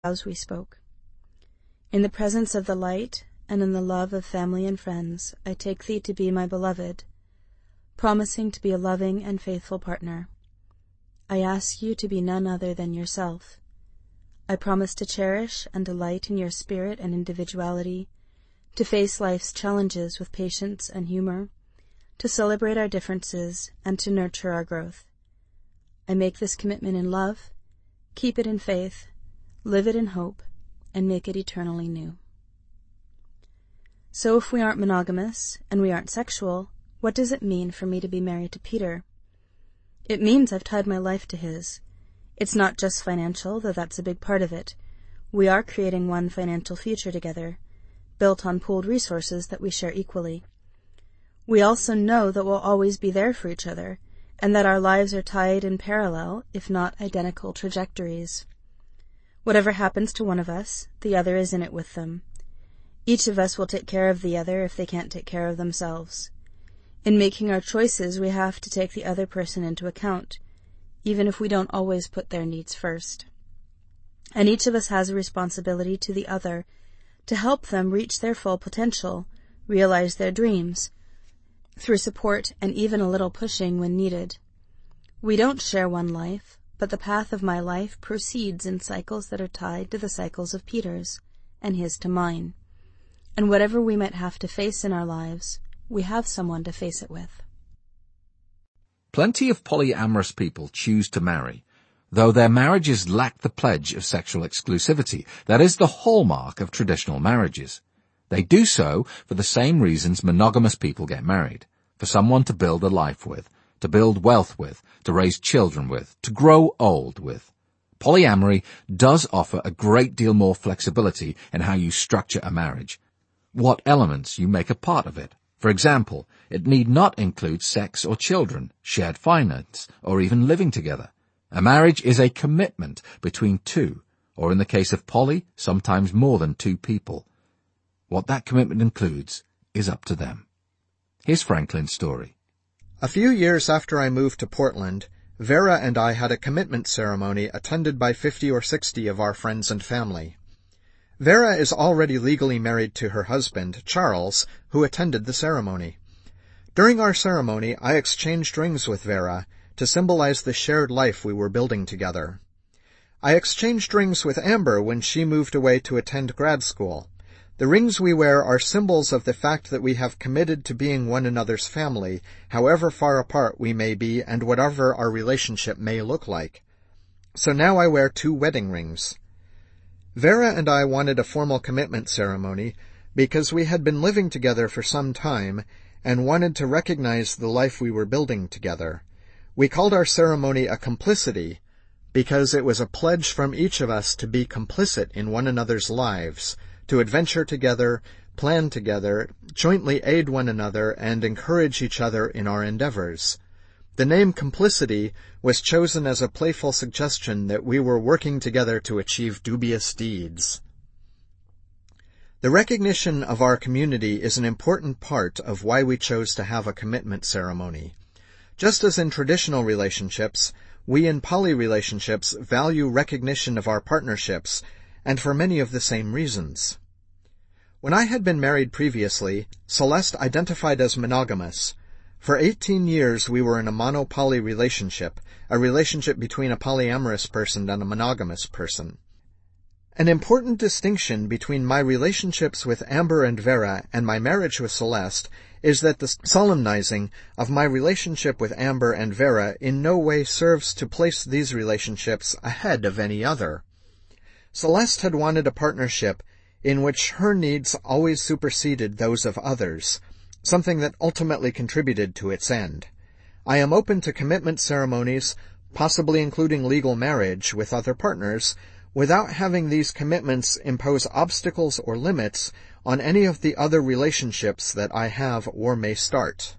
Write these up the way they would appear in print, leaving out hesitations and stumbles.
vows we spoke. In the presence of the light and in the love of family and friends, I take thee to be my beloved, promising to be a loving and faithful partner. I ask you to be none other than yourself. I promise to cherish and delight in your spirit and individuality, to face life's challenges with patience and humor, to celebrate our differences and to nurture our growth. I make this commitment in love, keep it in faith, live it in hope, and make it eternally new. So if we aren't monogamous and we aren't sexual, what does it mean for me to be married to Peter? It means I've tied my life to his. It's not just financial, though that's a big part of it. We are creating one financial future together, built on pooled resources that we share equally. We also know that we'll always be there for each other, and that our lives are tied in parallel, if not identical, trajectories. Whatever happens to one of us, the other is in it with them. Each of us will take care of the other if they can't take care of themselves. In making our choices, we have to take the other person into account, even if we don't always put their needs first. And each of us has a responsibility to the other to help them reach their full potential, realize their dreams, through support and even a little pushing when needed. We don't share one life, but the path of my life proceeds in cycles that are tied to the cycles of Peter's, and his to mine. And whatever we might have to face in our lives, we have someone to face it with. Plenty of polyamorous people choose to marry, though their marriages lack the pledge of sexual exclusivity that is the hallmark of traditional marriages. They do so for the same reasons monogamous people get married: for someone to build a life with, to build wealth with, to raise children with, to grow old with. Polyamory does offer a great deal more flexibility in how you structure a marriage, what elements you make a part of it. For example, it need not include sex or children, shared finance, or even living together. A marriage is a commitment between two, or in the case of poly, sometimes more than two people. What that commitment includes is up to them. Here's Franklin's story. A few years after I moved to Portland, Vera and I had a commitment ceremony attended by 50 or 60 of our friends and family. Vera is already legally married to her husband, Charles, who attended the ceremony. During our ceremony, I exchanged rings with Vera to symbolize the shared life we were building together. I exchanged rings with Amber when she moved away to attend grad school. The rings we wear are symbols of the fact that we have committed to being one another's family, however far apart we may be and whatever our relationship may look like. So now I wear 2 wedding rings. Vera and I wanted a formal commitment ceremony because we had been living together for some time and wanted to recognize the life we were building together. We called our ceremony a complicity because it was a pledge from each of us to be complicit in one another's lives, to adventure together, plan together, jointly aid one another, and encourage each other in our endeavors. The name complicity was chosen as a playful suggestion that we were working together to achieve dubious deeds. The recognition of our community is an important part of why we chose to have a commitment ceremony. Just as in traditional relationships, we in poly relationships value recognition of our partnerships, and for many of the same reasons. When I had been married previously, Celeste identified as monogamous. For 18 years we were in a mono-poly relationship, a relationship between a polyamorous person and a monogamous person. An important distinction between my relationships with Amber and Vera and my marriage with Celeste is that the solemnizing of my relationship with Amber and Vera in no way serves to place these relationships ahead of any other. Celeste had wanted a partnership in which her needs always superseded those of others, something that ultimately contributed to its end. I am open to commitment ceremonies, possibly including legal marriage with other partners, without having these commitments impose obstacles or limits on any of the other relationships that I have or may start.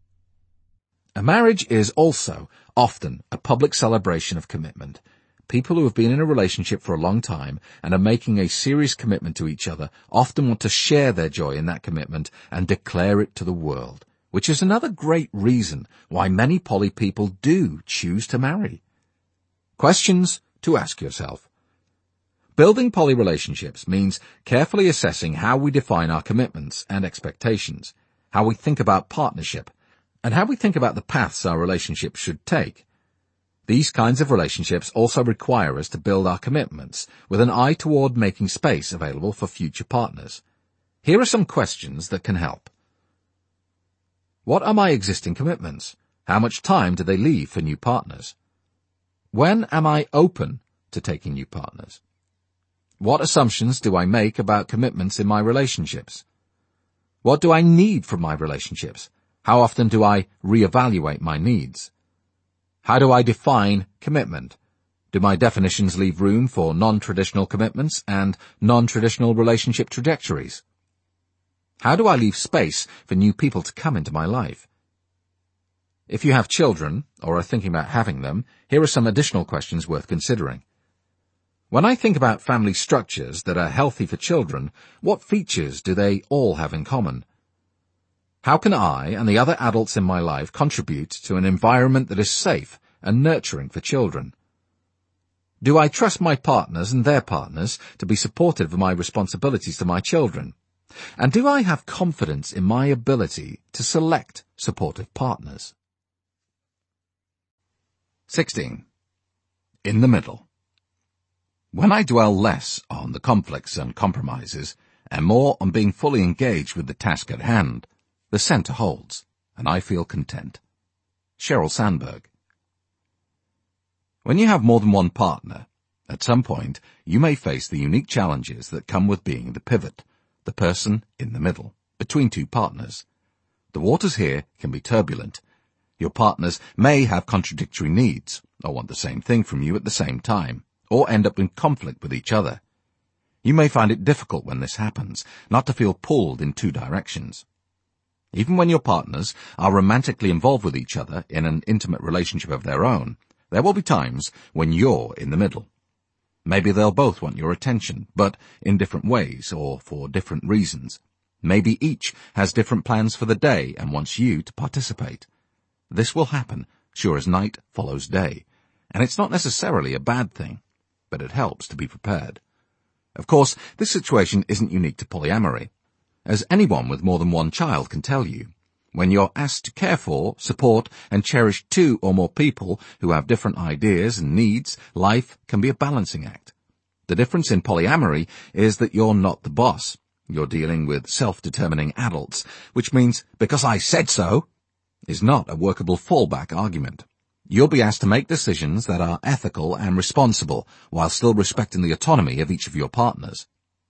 A marriage is also often a public celebration of commitment. People who have been in a relationship for a long time and are making a serious commitment to each other often want to share their joy in that commitment and declare it to the world, which is another great reason why many poly people do choose to marry. Questions to ask yourself. Building poly relationships means carefully assessing how we define our commitments and expectations, how we think about partnership, and how we think about the paths our relationships should take. These kinds of relationships also require us to build our commitments with an eye toward making space available for future partners. Here are some questions that can help. What are my existing commitments? How much time do they leave for new partners? When am I open to taking new partners? What assumptions do I make about commitments in my relationships? What do I need from my relationships? How often do I reevaluate my needs? How do I define commitment? Do my definitions leave room for non-traditional commitments and non-traditional relationship trajectories? How do I leave space for new people to come into my life? If you have children, or are thinking about having them, here are some additional questions worth considering. When I think about family structures that are healthy for children, what features do they all have in common? How can I and the other adults in my life contribute to an environment that is safe and nurturing for children? Do I trust my partners and their partners to be supportive of my responsibilities to my children? And do I have confidence in my ability to select supportive partners? 16. In the middle. When I dwell less on the conflicts and compromises, and more on being fully engaged with the task at hand, the center holds, and I feel content. Sheryl Sandberg. When you have more than one partner, at some point you may face the unique challenges that come with being the pivot, the person in the middle, between two partners. The waters here can be turbulent. Your partners may have contradictory needs, or want the same thing from you at the same time, or end up in conflict with each other. You may find it difficult when this happens, not to feel pulled in two directions. Even when your partners are romantically involved with each other in an intimate relationship of their own, there will be times when you're in the middle. Maybe they'll both want your attention, but in different ways or for different reasons. Maybe each has different plans for the day and wants you to participate. This will happen, sure as night follows day, and it's not necessarily a bad thing, but it helps to be prepared. Of course, this situation isn't unique to polyamory. As anyone with more than one child can tell you, when you're asked to care for, support, and cherish two or more people who have different ideas and needs, life can be a balancing act. The difference in polyamory is that you're not the boss. You're dealing with self-determining adults, which means, because I said so, is not a workable fallback argument. You'll be asked to make decisions that are ethical and responsible, while still respecting the autonomy of each of your partners.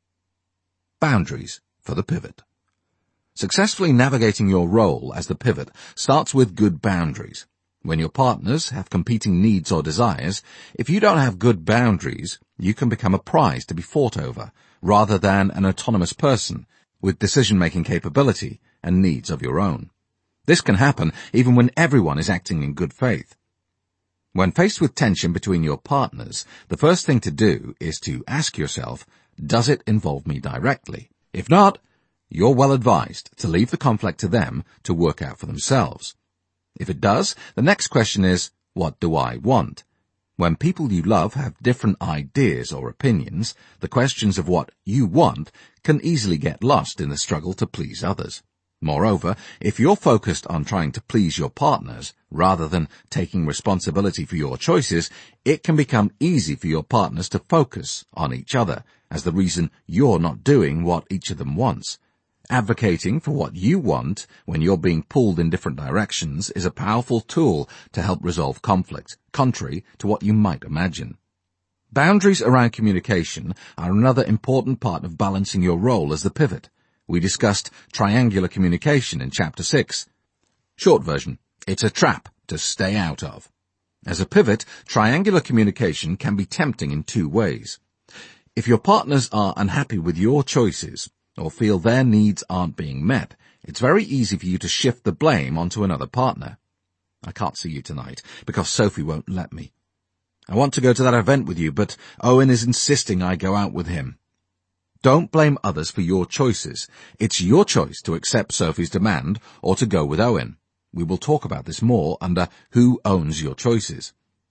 Boundaries for the pivot. Successfully navigating your role as the pivot starts with good boundaries. When your partners have competing needs or desires, if you don't have good boundaries, you can become a prize to be fought over, rather than an autonomous person with decision-making capability and needs of your own. This can happen even when everyone is acting in good faith. When faced with tension between your partners, the first thing to do is to ask yourself, does it involve me directly? If not, you're well advised to leave the conflict to them to work out for themselves. If it does, the next question is, what do I want? When people you love have different ideas or opinions, the questions of what you want can easily get lost in the struggle to please others. Moreover, if you're focused on trying to please your partners rather than taking responsibility for your choices, it can become easy for your partners to focus on each other as the reason you're not doing what each of them wants. Advocating for what you want when you're being pulled in different directions is a powerful tool to help resolve conflict, contrary to what you might imagine. Boundaries around communication are another important part of balancing your role as the pivot. We discussed triangular communication in Chapter 6. Short version, it's a trap to stay out of. As a pivot, triangular communication can be tempting in two ways. If your partners are unhappy with your choices, or feel their needs aren't being met, it's very easy for you to shift the blame onto another partner. I can't see you tonight, because Sophie won't let me. I want to go to that event with you, but Owen is insisting I go out with him. Don't blame others for your choices. It's your choice to accept Sophie's demand or to go with Owen. We will talk about this more under Who Owns Your Choices.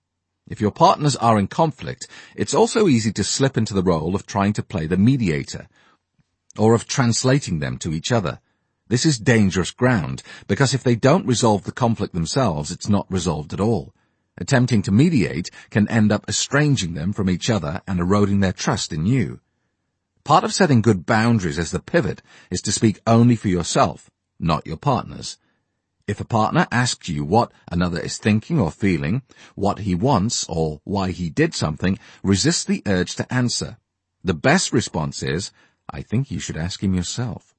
If your partners are in conflict, it's also easy to slip into the role of trying to play the mediator, or of translating them to each other. This is dangerous ground, because if they don't resolve the conflict themselves, it's not resolved at all. Attempting to mediate can end up estranging them from each other and eroding their trust in you. Part of setting good boundaries as the pivot is to speak only for yourself, not your partners. If a partner asks you what another is thinking or feeling, what he wants or why he did something, resist the urge to answer. The best response is, I think you should ask him yourself.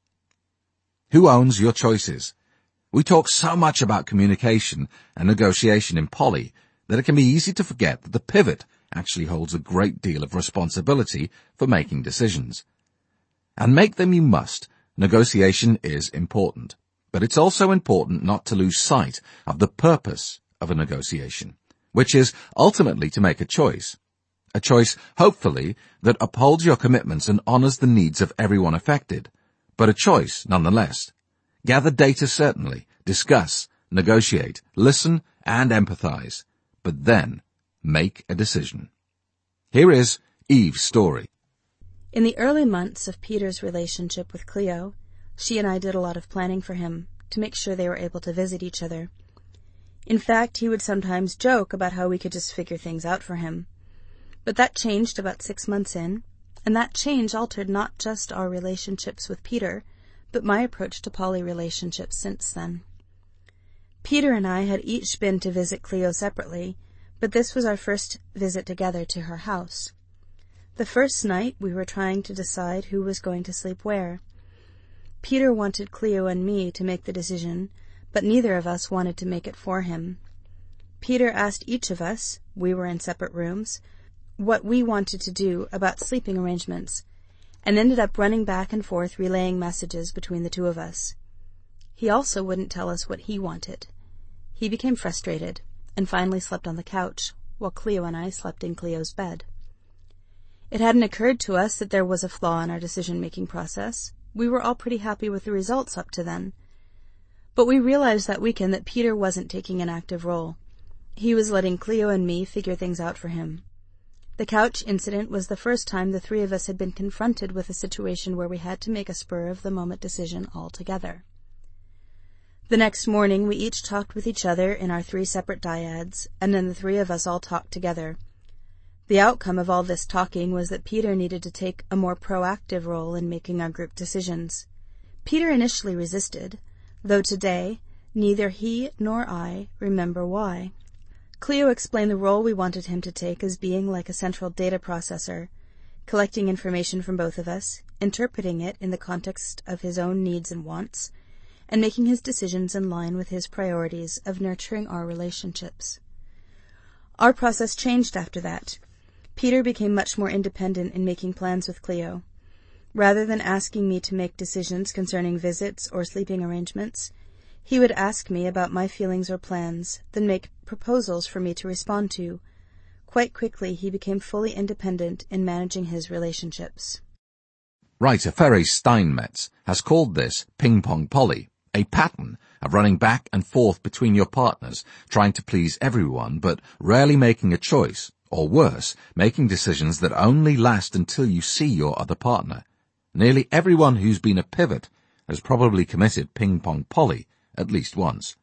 Who owns your choices? We talk so much about communication and negotiation in Poly that it can be easy to forget that the pivot actually holds a great deal of responsibility for making decisions. And make them you must. Negotiation is important. But it's also important not to lose sight of the purpose of a negotiation, which is ultimately to make a choice. A choice, hopefully, that upholds your commitments and honors the needs of everyone affected. But a choice, nonetheless. Gather data certainly, discuss, negotiate, listen, and empathize. But then, make a decision. Here is Eve's story. In the early months of Peter's relationship with Cleo, she and I did a lot of planning for him to make sure they were able to visit each other. In fact, he would sometimes joke about how we could just figure things out for him. But that changed about 6 months in, and that change altered not just our relationships with Peter, but my approach to poly relationships since then. Peter and I had each been to visit Cleo separately, but this was our first visit together to her house. The first night we were trying to decide who was going to sleep where. Peter wanted Cleo and me to make the decision, but neither of us wanted to make it for him. Peter asked each of us, we were in separate rooms, what we wanted to do about sleeping arrangements, and ended up running back and forth relaying messages between the two of us. He also wouldn't tell us what he wanted. He became frustrated and finally slept on the couch, while Cleo and I slept in Cleo's bed. It hadn't occurred to us that there was a flaw in our decision-making process. We were all pretty happy with the results up to then. But we realized that weekend that Peter wasn't taking an active role. He was letting Cleo and me figure things out for him. The couch incident was the first time the three of us had been confronted with a situation where we had to make a spur-of-the-moment decision all together. The next morning we each talked with each other in our 3 separate dyads, and then the 3 of us all talked together. The outcome of all this talking was that Peter needed to take a more proactive role in making our group decisions. Peter initially resisted, though today neither he nor I remember why. Cleo explained the role we wanted him to take as being like a central data processor, collecting information from both of us, interpreting it in the context of his own needs and wants, and making his decisions in line with his priorities of nurturing our relationships. Our process changed after that. Peter became much more independent in making plans with Cleo. Rather than asking me to make decisions concerning visits or sleeping arrangements, he would ask me about my feelings or plans, then make proposals for me to respond to. Quite quickly, he became fully independent in managing his relationships. Writer Ferry Steinmetz has called this ping-pong poly, a pattern of running back and forth between your partners, trying to please everyone but rarely making a choice, or worse, making decisions that only last until you see your other partner. Nearly everyone who's been a pivot has probably committed ping-pong poly at least once.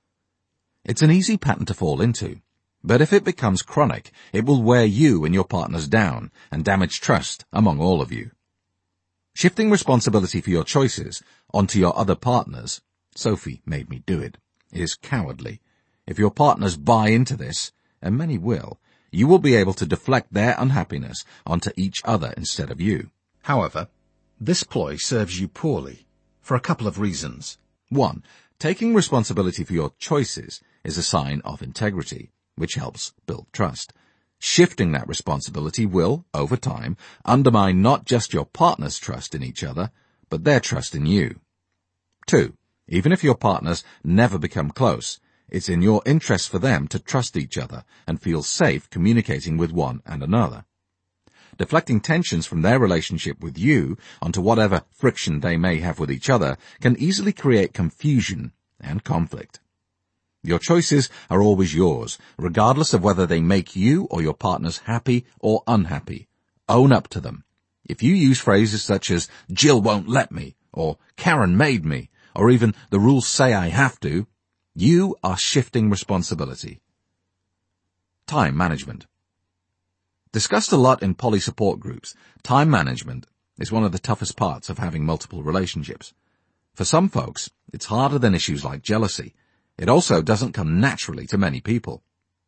It's an easy pattern to fall into, but if it becomes chronic, it will wear you and your partners down and damage trust among all of you. Shifting responsibility for your choices onto your other partners, Sophie made me do it, is cowardly. If your partners buy into this, and many will, you will be able to deflect their unhappiness onto each other instead of you. However, this ploy serves you poorly for a couple of reasons. 1. Taking responsibility for your choices is a sign of integrity, which helps build trust. Shifting that responsibility will, over time, undermine not just your partner's trust in each other, but their trust in you. 2. Even if your partners never become close, it's in your interest for them to trust each other and feel safe communicating with one and another. Deflecting tensions from their relationship with you onto whatever friction they may have with each other can easily create confusion and conflict. Your choices are always yours, regardless of whether they make you or your partners happy or unhappy. Own up to them. If you use phrases such as, Jill won't let me, or Karen made me, or even the rules say I have to, you are shifting responsibility. Time management. Discussed a lot in poly support groups, time management is one of the toughest parts of having multiple relationships. For some folks, it's harder than issues like jealousy. It also doesn't come naturally to many people.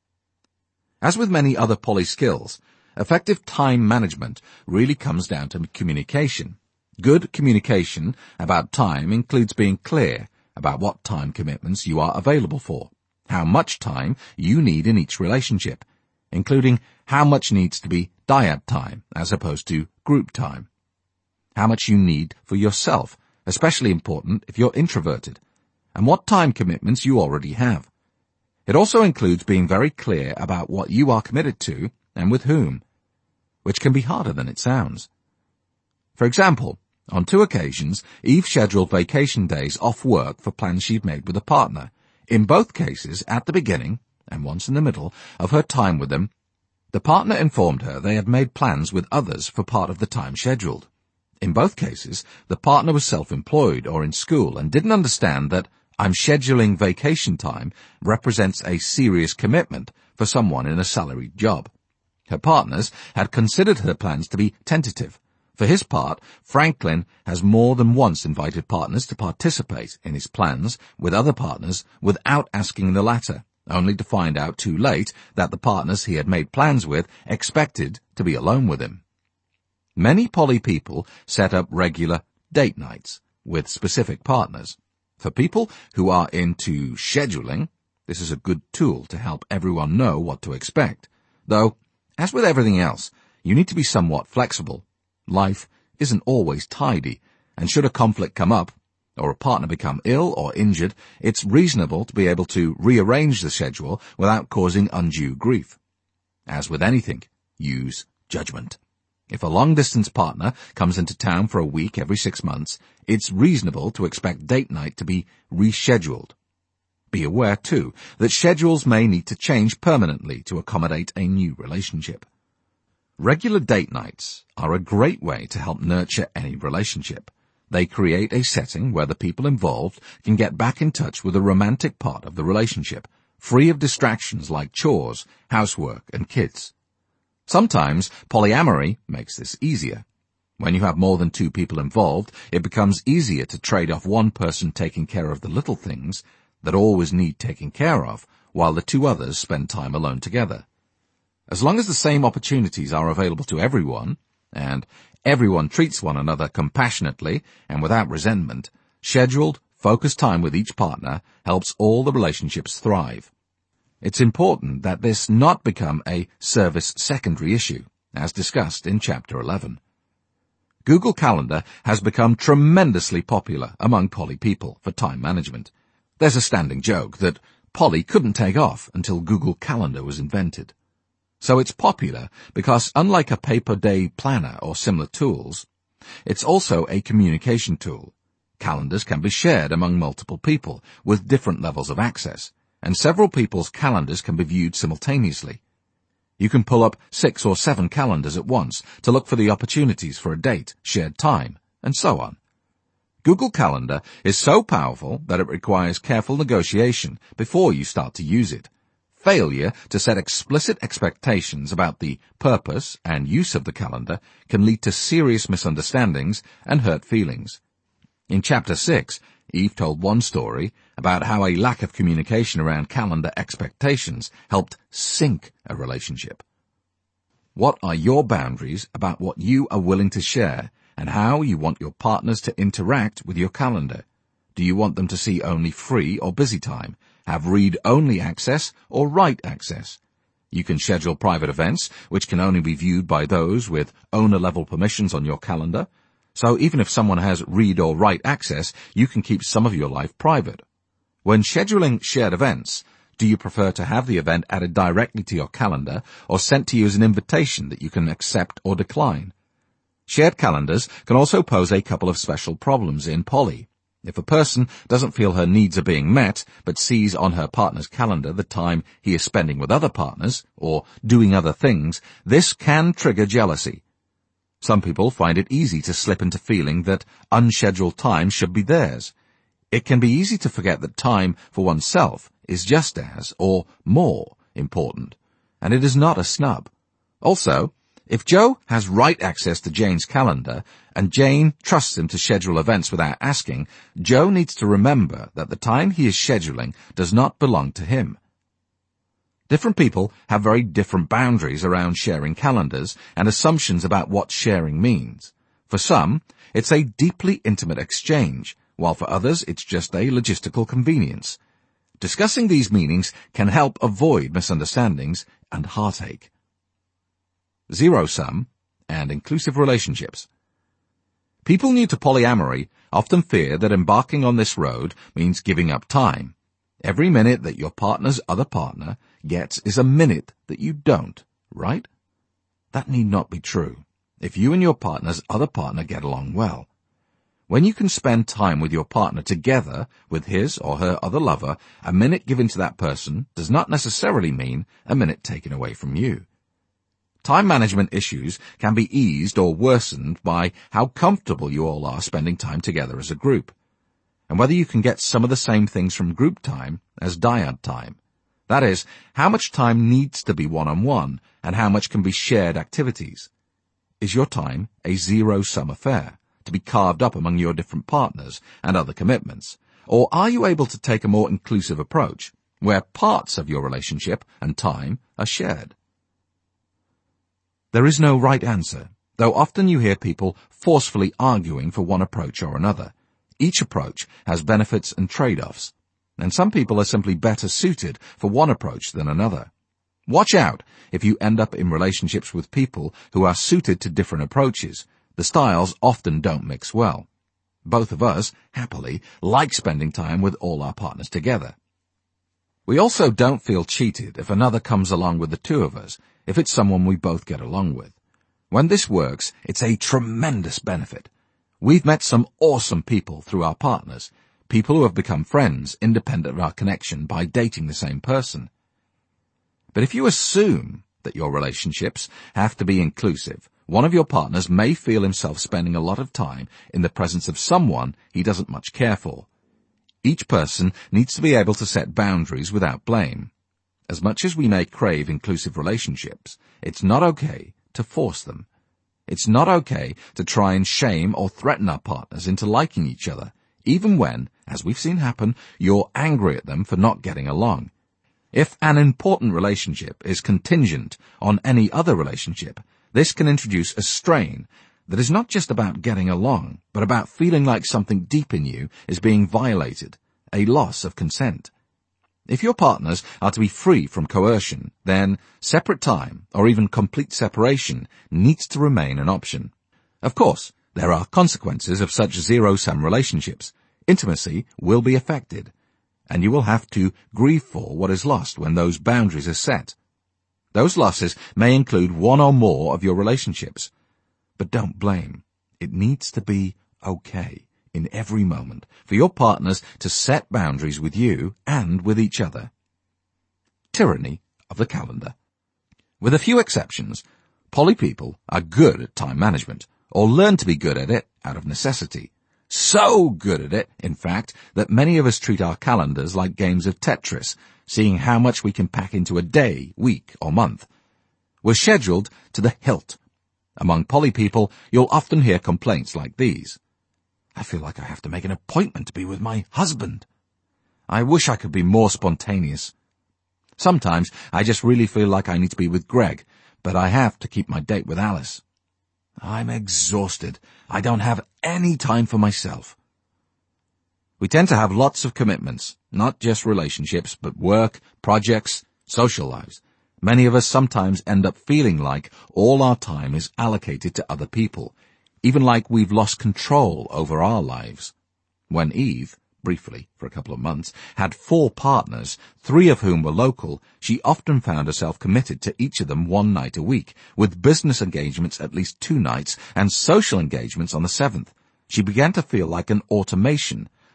As with many other poly skills, effective time management really comes down to communication. Good communication about time includes being clear about what time commitments you are available for, how much time you need in each relationship, including how much needs to be dyad time as opposed to group time, how much you need for yourself, especially important if you're introverted, and what time commitments you already have. It also includes being very clear about what you are committed to and with whom, which can be harder than it sounds. For example, on 2 occasions, Eve scheduled vacation days off work for plans she'd made with a partner. In both cases, at the beginning, and once in the middle, of her time with them, the partner informed her they had made plans with others for part of the time scheduled. In both cases, the partner was self-employed or in school and didn't understand that I'm scheduling vacation time represents a serious commitment for someone in a salaried job. Her partners had considered her plans to be tentative. For his part, Franklin has more than once invited partners to participate in his plans with other partners without asking the latter, only to find out too late that the partners he had made plans with expected to be alone with him. Many poly people set up regular date nights with specific partners. For people who are into scheduling, this is a good tool to help everyone know what to expect. Though, as with everything else, you need to be somewhat flexible. Life isn't always tidy, and should a conflict come up, or a partner become ill or injured, it's reasonable to be able to rearrange the schedule without causing undue grief. As with anything, use judgment. If a long-distance partner comes into town for a week every 6 months, it's reasonable to expect date night to be rescheduled. Be aware, too, that schedules may need to change permanently to accommodate a new relationship. Regular date nights are a great way to help nurture any relationship. They create a setting where the people involved can get back in touch with the romantic part of the relationship, free of distractions like chores, housework, and kids. Sometimes polyamory makes this easier. When you have more than 2 people involved, it becomes easier to trade off one person taking care of the little things that always need taking care of, while the 2 others spend time alone together. As long as the same opportunities are available to everyone, and everyone treats one another compassionately and without resentment, scheduled, focused time with each partner helps all the relationships thrive. It's important that this not become a service secondary issue, as discussed in Chapter 11. Google Calendar has become tremendously popular among poly people for time management. There's a standing joke that poly couldn't take off until Google Calendar was invented. So it's popular because, unlike a paper-day planner or similar tools, it's also a communication tool. Calendars can be shared among multiple people with different levels of access, and several people's calendars can be viewed simultaneously. You can pull up 6 or 7 calendars at once to look for the opportunities for a date, shared time, and so on. Google Calendar is so powerful that it requires careful negotiation before you start to use it. Failure to set explicit expectations about the purpose and use of the calendar can lead to serious misunderstandings and hurt feelings. In Chapter 6, Eve told one story about how a lack of communication around calendar expectations helped sink a relationship. What are your boundaries about what you are willing to share and how you want your partners to interact with your calendar? Do you want them to see only free or busy time, have read-only access or write access? You can schedule private events, which can only be viewed by those with owner-level permissions on your calendar. So even if someone has read or write access, you can keep some of your life private. When scheduling shared events, do you prefer to have the event added directly to your calendar or sent to you as an invitation that you can accept or decline? Shared calendars can also pose a couple of special problems in poly. If a person doesn't feel her needs are being met, but sees on her partner's calendar the time he is spending with other partners, or doing other things, this can trigger jealousy. Some people find it easy to slip into feeling that unscheduled time should be theirs. It can be easy to forget that time for oneself is just as, or more, important, and it is not a snub. Also, if Joe has right access to Jane's calendar, and Jane trusts him to schedule events without asking, Joe needs to remember that the time he is scheduling does not belong to him. Different people have very different boundaries around sharing calendars and assumptions about what sharing means. For some, it's a deeply intimate exchange, while for others it's just a logistical convenience. Discussing these meanings can help avoid misunderstandings and heartache. Zero-sum and inclusive relationships. People new to polyamory often fear that embarking on this road means giving up time. Every minute that your partner's other partner gets is a minute that you don't, right? That need not be true if you and your partner's other partner get along well. When you can spend time with your partner together with his or her other lover, a minute given to that person does not necessarily mean a minute taken away from you. Time management issues can be eased or worsened by how comfortable you all are spending time together as a group, and whether you can get some of the same things from group time as dyad time. That is, how much time needs to be one-on-one and how much can be shared activities. Is your time a zero-sum affair, to be carved up among your different partners and other commitments? Or are you able to take a more inclusive approach, where parts of your relationship and time are shared? There is no right answer, though often you hear people forcefully arguing for one approach or another. Each approach has benefits and trade-offs, and some people are simply better suited for one approach than another. Watch out if you end up in relationships with people who are suited to different approaches. The styles often don't mix well. Both of us, happily, like spending time with all our partners together. We also don't feel cheated if another comes along with the two of us, if it's someone we both get along with. When this works, it's a tremendous benefit. We've met some awesome people through our partners, people who have become friends independent of our connection by dating the same person. But if you assume that your relationships have to be inclusive, one of your partners may feel himself spending a lot of time in the presence of someone he doesn't much care for. Each person needs to be able to set boundaries without blame. As much as we may crave inclusive relationships, it's not okay to force them. It's not okay to try and shame or threaten our partners into liking each other, even when, as we've seen happen, you're angry at them for not getting along. If an important relationship is contingent on any other relationship, this can introduce a strain that is not just about getting along, but about feeling like something deep in you is being violated, a loss of consent. If your partners are to be free from coercion, then separate time, or even complete separation, needs to remain an option. Of course, there are consequences of such zero-sum relationships. Intimacy will be affected, and you will have to grieve for what is lost when those boundaries are set. Those losses may include one or more of your relationships. But don't blame. It needs to be okay in every moment for your partners to set boundaries with you and with each other. Tyranny of the calendar. With a few exceptions, poly people are good at time management, or learn to be good at it out of necessity. So good at it, in fact, that many of us treat our calendars like games of Tetris, seeing how much we can pack into a day, week, or month. We're scheduled to the hilt. Among poly people, you'll often hear complaints like these. I feel like I have to make an appointment to be with my husband. I wish I could be more spontaneous. Sometimes I just really feel like I need to be with Greg, but I have to keep my date with Alice. I'm exhausted. I don't have any time for myself. We tend to have lots of commitments, not just relationships, but work, projects, social lives. Many of us sometimes end up feeling like all our time is allocated to other people, even like we've lost control over our lives. When Eve, briefly, for a couple of months, had 4 partners, 3 of whom were local, she often found herself committed to each of them one night a week, with business engagements at least 2 nights and social engagements on the 7th. She began to feel like an automation,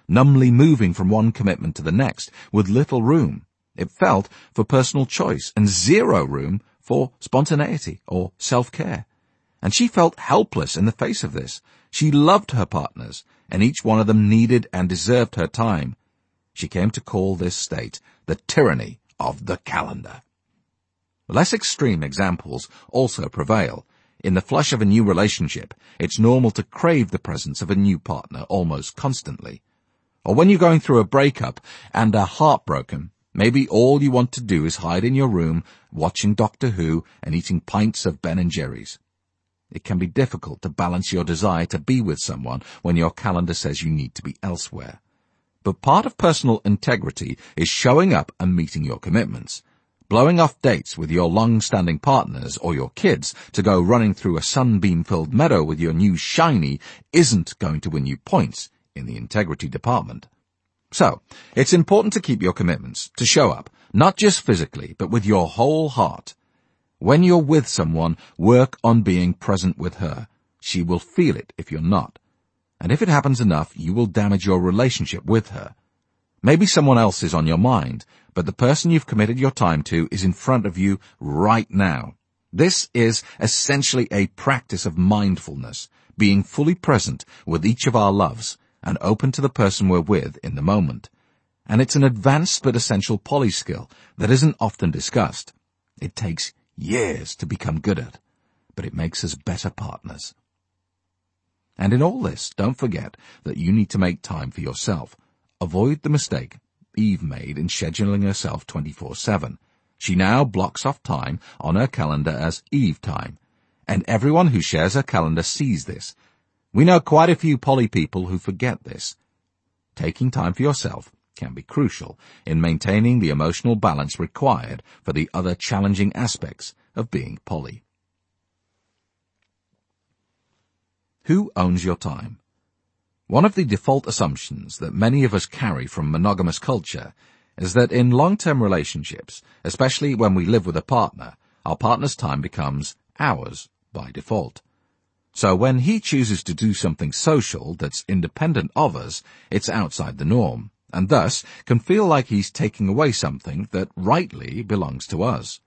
numbly moving from one commitment to the next with little room, it felt, for personal choice and zero room for spontaneity or self-care. And she felt helpless in the face of this. She loved her partners, and each one of them needed and deserved her time. She came to call this state the tyranny of the calendar. Less extreme examples also prevail. In the flush of a new relationship, it's normal to crave the presence of a new partner almost constantly. Or when you're going through a breakup and are heartbroken, maybe all you want to do is hide in your room, watching Doctor Who and eating pints of Ben & Jerry's. It can be difficult to balance your desire to be with someone when your calendar says you need to be elsewhere. But part of personal integrity is showing up and meeting your commitments. Blowing off dates with your long-standing partners or your kids to go running through a sunbeam-filled meadow with your new shiny isn't going to win you points in the integrity department. So, it's important to keep your commitments, to show up, not just physically, but with your whole heart. When you're with someone, work on being present with her. She will feel it if you're not. And if it happens enough, you will damage your relationship with her. Maybe someone else is on your mind, but the person you've committed your time to is in front of you right now. This is essentially a practice of mindfulness, being fully present with each of our loves and open to the person we're with in the moment. And it's an advanced but essential poly skill that isn't often discussed. It takes years to become good at, but it makes us better partners. And in all this, don't forget that you need to make time for yourself. Avoid the mistake Eve made in scheduling herself 24/7. She now blocks off time on her calendar as Eve time, and everyone who shares her calendar sees this. We know quite a few poly people who forget this. Taking time for yourself can be crucial in maintaining the emotional balance required for the other challenging aspects of being poly. Who owns your time? One of the default assumptions that many of us carry from monogamous culture is that in long-term relationships, especially when we live with a partner, our partner's time becomes ours by default. So when he chooses to do something social that's independent of us, it's outside the norm, and thus can feel like he's taking away something that rightly belongs to us.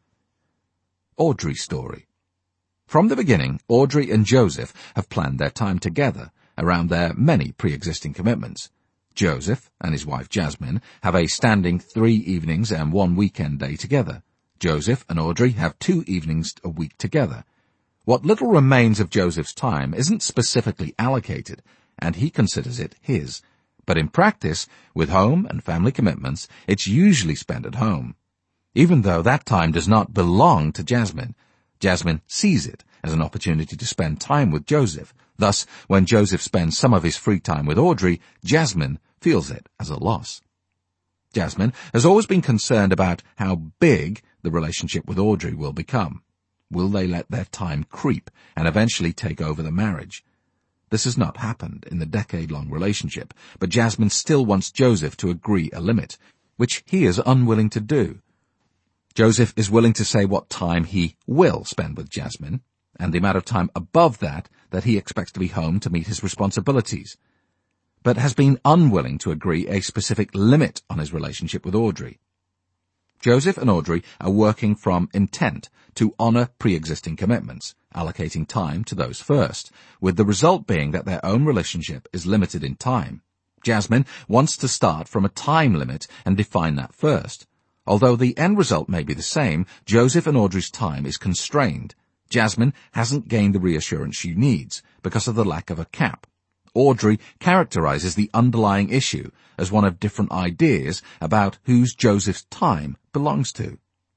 Audrey's story. From the beginning, Audrey and Joseph have planned their time together around their many pre-existing commitments. Joseph and his wife Jasmine have a standing 3 evenings and 1 weekend day together. Joseph and Audrey have 2 evenings a week together. What little remains of Joseph's time isn't specifically allocated, and he considers it his. But in practice, with home and family commitments, it's usually spent at home. Even though that time does not belong to Jasmine, Jasmine sees it as an opportunity to spend time with Joseph. Thus, when Joseph spends some of his free time with Audrey, Jasmine feels it as a loss. Jasmine has always been concerned about how big the relationship with Audrey will become. Will they let their time creep and eventually take over the marriage? This has not happened in the decade-long relationship, but Jasmine still wants Joseph to agree a limit, which he is unwilling to do. Joseph is willing to say what time he will spend with Jasmine, and the amount of time above that he expects to be home to meet his responsibilities, but has been unwilling to agree a specific limit on his relationship with Audrey. Joseph and Audrey are working from intent to honor pre-existing commitments, allocating time to those first, with the result being that their own relationship is limited in time. Jasmine wants to start from a time limit and define that first. Although the end result may be the same, Joseph and Audrey's time is constrained. Jasmine hasn't gained the reassurance she needs because of the lack of a cap. Audrey characterizes the underlying issue as one of different ideas about whose Joseph's time belongs to.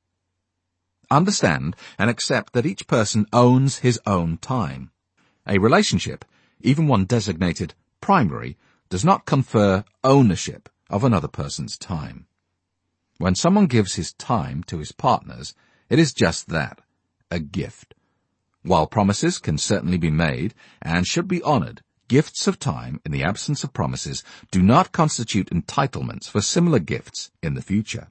Understand and accept that each person owns his own time. A relationship, even one designated primary, does not confer ownership of another person's time. When someone gives his time to his partners, it is just that, a gift. While promises can certainly be made and should be honored, gifts of time in the absence of promises do not constitute entitlements for similar gifts in the future.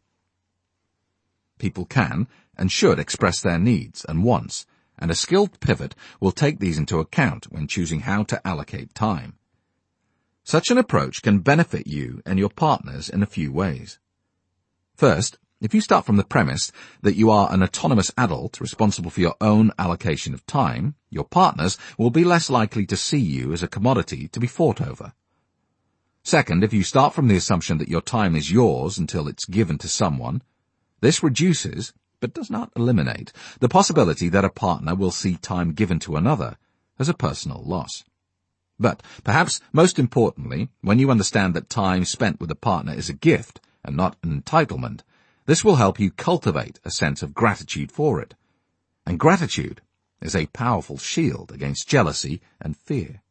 People can and should express their needs and wants, and a skilled pivot will take these into account when choosing how to allocate time. Such an approach can benefit you and your partners in a few ways. First, if you start from the premise that you are an autonomous adult responsible for your own allocation of time, your partners will be less likely to see you as a commodity to be fought over. Second, if you start from the assumption that your time is yours until it's given to someone, this reduces, but does not eliminate, the possibility that a partner will see time given to another as a personal loss. But, perhaps most importantly, when you understand that time spent with a partner is a gift and not an entitlement, this will help you cultivate a sense of gratitude for it. And gratitude is a powerful shield against jealousy and fear.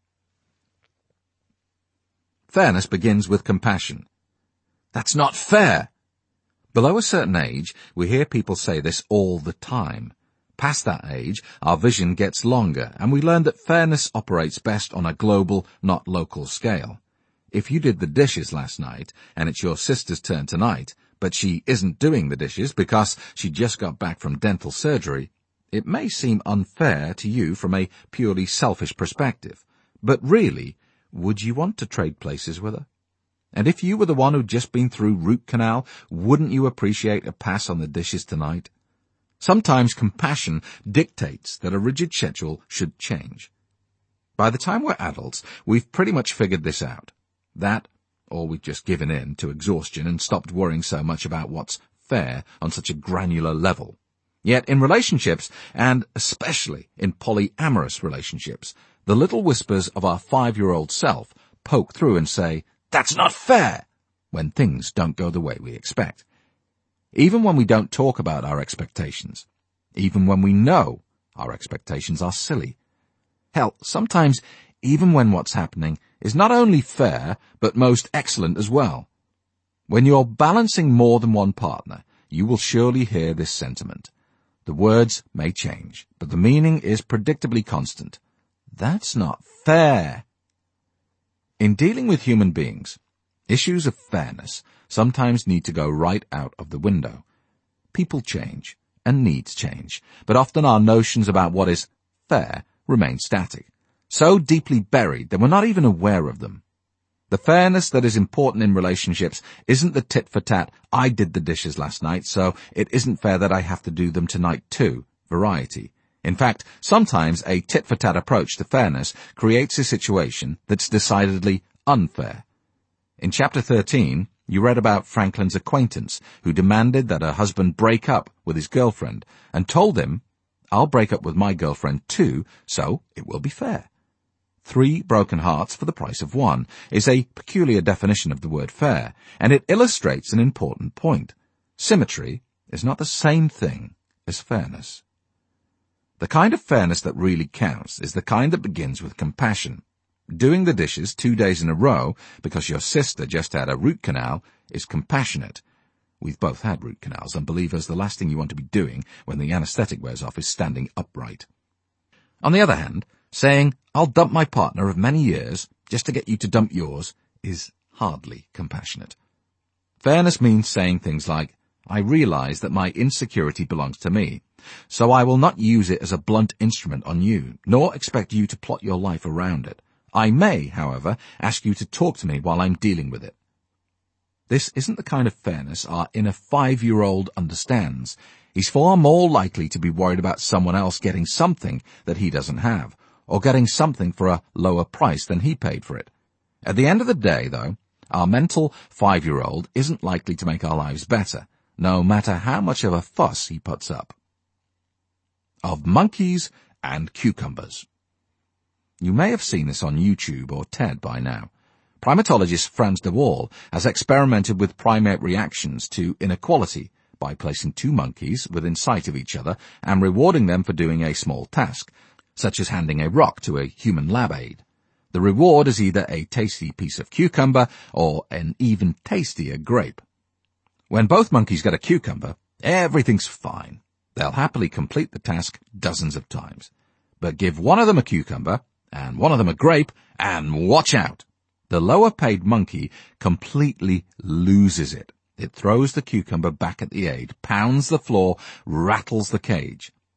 Fairness begins with compassion. That's not fair! Below a certain age, we hear people say this all the time. Past that age, our vision gets longer, and we learn that fairness operates best on a global, not local scale. If you did the dishes last night, and it's your sister's turn tonight, but she isn't doing the dishes because she just got back from dental surgery, it may seem unfair to you from a purely selfish perspective. But really, would you want to trade places with her? And if you were the one who'd just been through root canal, wouldn't you appreciate a pass on the dishes tonight? Sometimes compassion dictates that a rigid schedule should change. By the time we're adults, we've pretty much figured this out. That, or we've just given in to exhaustion and stopped worrying so much about what's fair on such a granular level. Yet in relationships, and especially in polyamorous relationships, the little whispers of our 5-year-old self poke through and say, "That's not fair," when things don't go the way we expect. Even when we don't talk about our expectations, even when we know our expectations are silly. Hell, sometimes even when what's happening is not only fair, but most excellent as well. When you're balancing more than one partner, you will surely hear this sentiment. The words may change, but the meaning is predictably constant. That's not fair. In dealing with human beings, issues of fairness sometimes need to go right out of the window. People change, and needs change, but often our notions about what is fair remain static, so deeply buried that we're not even aware of them. The fairness that is important in relationships isn't the tit-for-tat, "I did the dishes last night, so it isn't fair that I have to do them tonight too" variety. In fact, sometimes a tit-for-tat approach to fairness creates a situation that's decidedly unfair. In chapter 13, you read about Franklin's acquaintance who demanded that her husband break up with his girlfriend and told him, "I'll break up with my girlfriend too, so it will be fair." 3 broken hearts for the price of 1 is a peculiar definition of the word fair, and it illustrates an important point. Symmetry is not the same thing as fairness. The kind of fairness that really counts is the kind that begins with compassion. Doing the dishes 2 days in a row because your sister just had a root canal is compassionate. We've both had root canals, and believers, the last thing you want to be doing when the anesthetic wears off is standing upright. On the other hand, saying, "I'll dump my partner of many years just to get you to dump yours," is hardly compassionate. Fairness means saying things like, "I realize that my insecurity belongs to me, so I will not use it as a blunt instrument on you, nor expect you to plot your life around it. I may, however, ask you to talk to me while I'm dealing with it." This isn't the kind of fairness our inner 5-year-old understands. He's far more likely to be worried about someone else getting something that he doesn't have, or getting something for a lower price than he paid for it. At the end of the day, though, our mental 5-year-old isn't likely to make our lives better, no matter how much of a fuss he puts up. Of monkeys and cucumbers. You may have seen this on YouTube or TED by now. Primatologist Frans de Waal has experimented with primate reactions to inequality by placing 2 monkeys within sight of each other and rewarding them for doing a small task, such as handing a rock to a human lab aide. The reward is either a tasty piece of cucumber or an even tastier grape. When both monkeys get a cucumber, everything's fine. They'll happily complete the task dozens of times. But give one of them a cucumber and one of them a grape, and watch out! The lower-paid monkey completely loses it. It throws the cucumber back at the aide, pounds the floor, rattles the cage.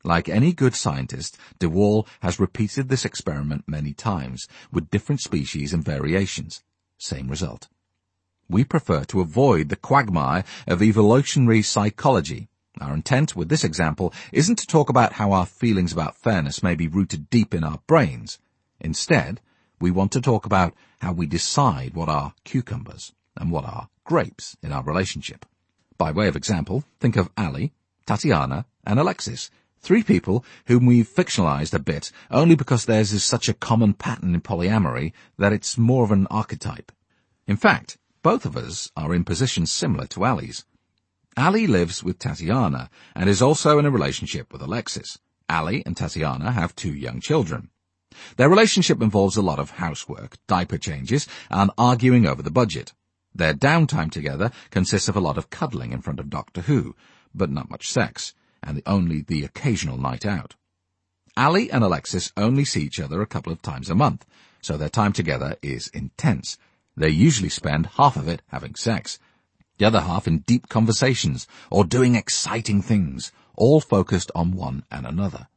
Like any good scientist, de Waal has repeated this experiment many times, with different species and variations. Same result. We prefer to avoid the quagmire of evolutionary psychology. Our intent with this example isn't to talk about how our feelings about fairness may be rooted deep in our brains. Instead, we want to talk about how we decide what are cucumbers and what are grapes in our relationship. By way of example, think of Ali, Tatiana, and Alexis, 3 people whom we've fictionalized a bit only because theirs is such a common pattern in polyamory that it's more of an archetype. In fact, both of us are in positions similar to Ali's. Ali lives with Tatiana and is also in a relationship with Alexis. Ali and Tatiana have 2 young children. Their relationship involves a lot of housework, diaper changes, and arguing over the budget. Their downtime together consists of a lot of cuddling in front of Doctor Who, but not much sex, and only the occasional night out. Ali and Alexis only see each other a couple of times a month, so their time together is intense. They usually spend half of it having sex, the other half in deep conversations or doing exciting things, all focused on one and another.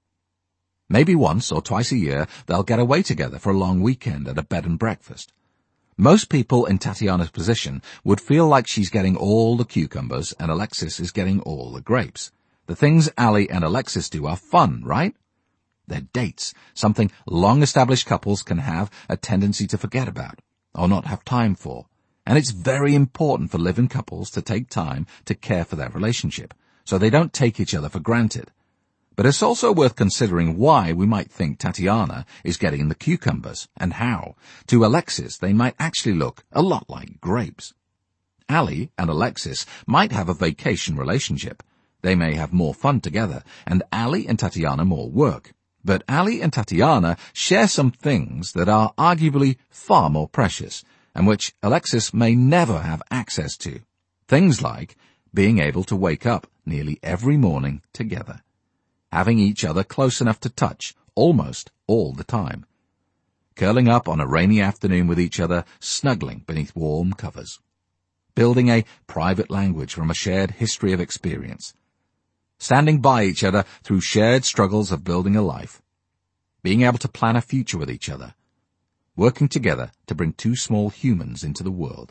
Maybe once or twice a year they'll get away together for a long weekend at a bed and breakfast. Most people in Tatiana's position would feel like she's getting all the cucumbers and Alexis is getting all the grapes. The things Ali and Alexis do are fun, right? They're dates, something long-established couples can have a tendency to forget about or not have time for. And it's very important for living couples to take time to care for their relationship, so they don't take each other for granted. But it's also worth considering why we might think Tatiana is getting the cucumbers, and how, to Alexis, they might actually look a lot like grapes. Ali and Alexis might have a vacation relationship. They may have more fun together, and Ali and Tatiana more work. But Ali and Tatiana share some things that are arguably far more precious, and which Alexis may never have access to. Things like being able to wake up nearly every morning together, having each other close enough to touch almost all the time, curling up on a rainy afternoon with each other, snuggling beneath warm covers, building a private language from a shared history of experience, standing by each other through shared struggles of building a life, being able to plan a future with each other, working together to bring 2 small humans into the world.